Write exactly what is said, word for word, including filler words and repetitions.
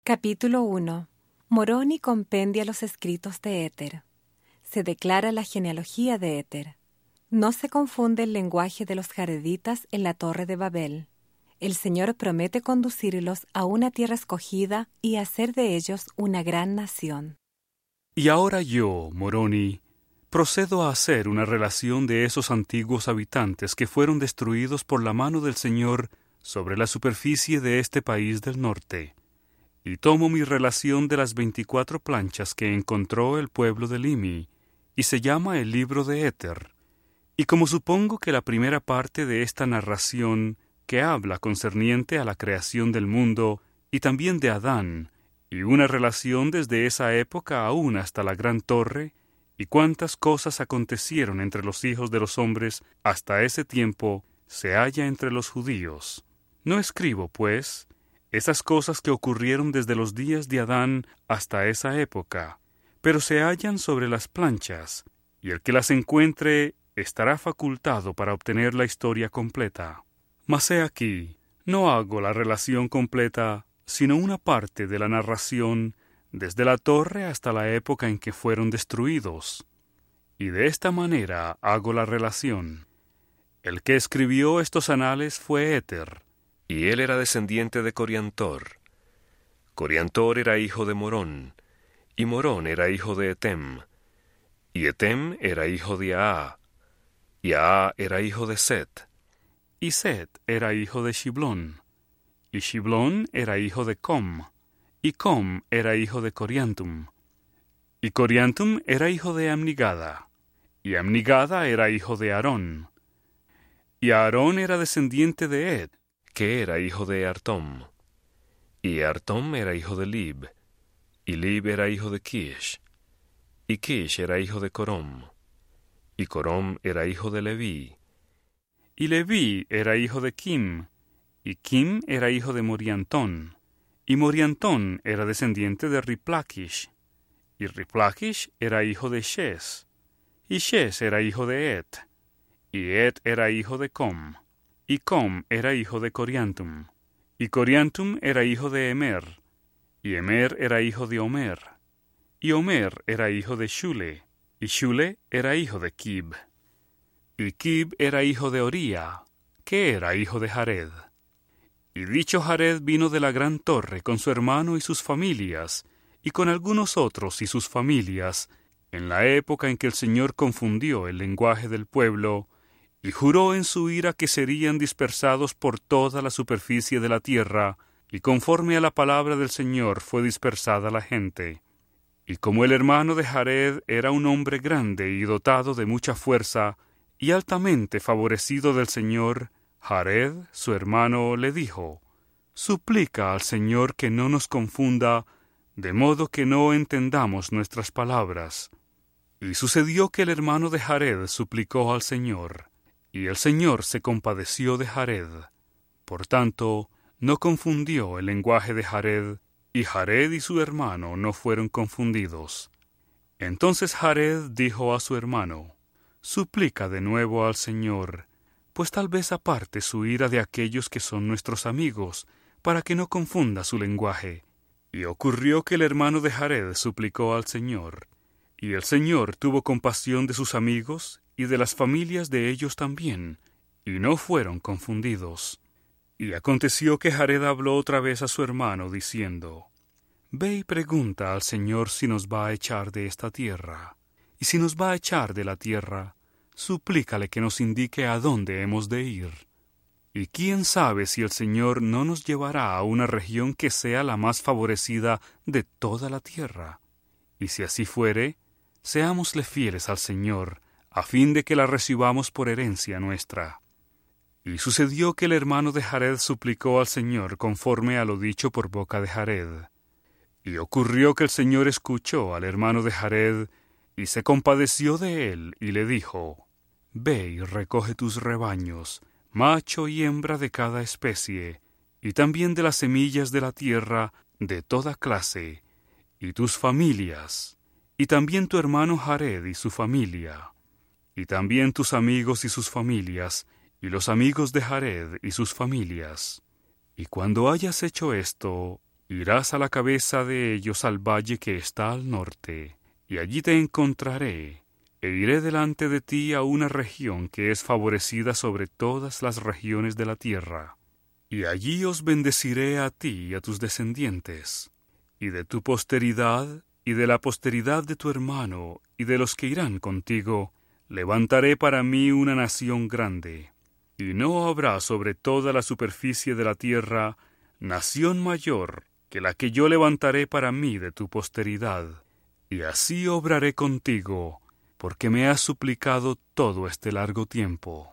Capítulo uno. Moroni compendia los escritos de Éter. Se declara la genealogía de Éter. No se confunde el lenguaje de los jareditas en la torre de Babel. El Señor promete conducirlos a una tierra escogida y hacer de ellos una gran nación. Y ahora yo, Moroni, procedo a hacer una relación de esos antiguos habitantes que fueron destruidos por la mano del Señor sobre la superficie de este país del norte. Y tomo mi relación de las veinticuatro planchas que encontró el pueblo de Limi, y se llama el libro de Éter. Y como supongo que la primera parte de esta narración, que habla concerniente a la creación del mundo, y también de Adán, y una relación desde esa época aún hasta la gran torre, y cuántas cosas acontecieron entre los hijos de los hombres hasta ese tiempo, se halla entre los judíos. No escribo, pues, esas cosas que ocurrieron desde los días de Adán hasta esa época, pero se hallan sobre las planchas, y el que las encuentre estará facultado para obtener la historia completa. Mas he aquí, no hago la relación completa, sino una parte de la narración desde la torre hasta la época en que fueron destruidos. Y de esta manera hago la relación. El que escribió estos anales fue Éter, y él era descendiente de Coriantor. Coriantor era hijo de Morón, y Morón era hijo de Etem, y Etem era hijo de Aa, y Aa era hijo de Set, y Set era hijo de Shiblón, y Shiblón era hijo de Com, y Com era hijo de Coriantum, y Coriantum era hijo de Amnigada, y Amnigada era hijo de Aarón, y Aarón era descendiente de Ed, que era hijo de Artom, y Artom era hijo de Lib, y Lib era hijo de Kish, y Kish era hijo de Corom, y Corom era hijo de Leví, y Leví era hijo de Kim, y Kim era hijo de Moriantón, y Moriantón era descendiente de Riplakish, y Riplakish era hijo de Shes, y Shes era hijo de Et, y Et era hijo de Com, y Com era hijo de Coriantum, y Coriantum era hijo de Emer, y Emer era hijo de Omer, y Omer era hijo de Shule, y Shule era hijo de Kib, y Kib era hijo de Oría, que era hijo de Jared. Y dicho Jared vino de la gran torre con su hermano y sus familias, y con algunos otros y sus familias, en la época en que el Señor confundió el lenguaje del pueblo, y juró en su ira que serían dispersados por toda la superficie de la tierra, y conforme a la palabra del Señor fue dispersada la gente. Y como el hermano de Jared era un hombre grande y dotado de mucha fuerza, y altamente favorecido del Señor, Jared, su hermano, le dijo: Suplica al Señor que no nos confunda, de modo que no entendamos nuestras palabras. Y sucedió que el hermano de Jared suplicó al Señor, y el Señor se compadeció de Jared. Por tanto, no confundió el lenguaje de Jared, y Jared y su hermano no fueron confundidos. Entonces Jared dijo a su hermano: Suplica de nuevo al Señor, pues tal vez aparte su ira de aquellos que son nuestros amigos, para que no confunda su lenguaje. Y ocurrió que el hermano de Jared suplicó al Señor, y el Señor tuvo compasión de sus amigos y de las familias de ellos también, y no fueron confundidos. Y aconteció que Jared habló otra vez a su hermano, diciendo: Ve y pregunta al Señor si nos va a echar de esta tierra, y si nos va a echar de la tierra, suplícale que nos indique a dónde hemos de ir. Y quién sabe si el Señor no nos llevará a una región que sea la más favorecida de toda la tierra. Y si así fuere, seámosle fieles al Señor, a fin de que la recibamos por herencia nuestra. Y sucedió que el hermano de Jared suplicó al Señor conforme a lo dicho por boca de Jared. Y ocurrió que el Señor escuchó al hermano de Jared, y se compadeció de él, y le dijo: Ve y recoge tus rebaños, macho y hembra de cada especie, y también de las semillas de la tierra, de toda clase, y tus familias, y también tu hermano Jared y su familia, y también tus amigos y sus familias, y los amigos de Jared y sus familias. Y cuando hayas hecho esto, Irás a la cabeza de ellos al valle que está al norte, y allí te encontraré, e iré delante de ti a una región que es favorecida sobre todas las regiones de la tierra. Y allí os bendeciré a ti y a tus descendientes, y de tu posteridad, y de la posteridad de tu hermano, y de los que irán contigo, levantaré para mí una nación grande, y no habrá sobre toda la superficie de la tierra nación mayor que la que yo levantaré para mí de tu posteridad, y así obraré contigo, porque me has suplicado todo este largo tiempo.